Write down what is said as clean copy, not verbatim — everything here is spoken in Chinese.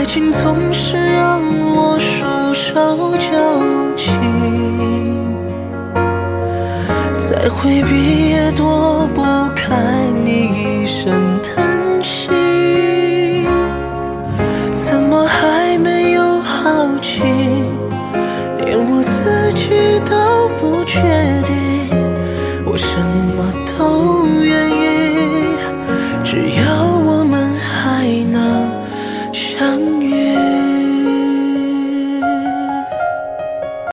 爱情总是让我束手就擒，再回避也躲不开你一声叹